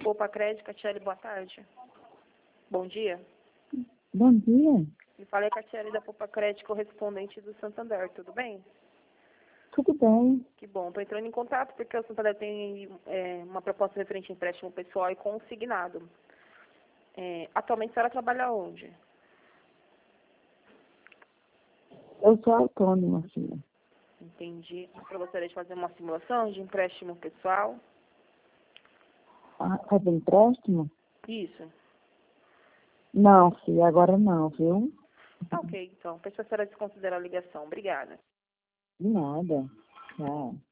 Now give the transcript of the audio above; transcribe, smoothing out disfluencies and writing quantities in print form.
Poupa Crédito, Catiele, boa tarde. Bom dia. Bom dia. Me falei Catiele da Poupa Crédito, correspondente do Santander, tudo bem? Tudo bem. Que bom. Estou entrando em contato porque o Santander tem uma proposta referente a empréstimo pessoal e consignado. Atualmente a senhora trabalha onde? Eu sou autônoma, filha. Entendi. Eu gostaria de fazer uma simulação de empréstimo pessoal. Fazer empréstimo? Isso. Não, filha, agora não, viu? Tá ok, então. Peço a senhora desconsiderar a ligação. Obrigada. De nada. Tchau.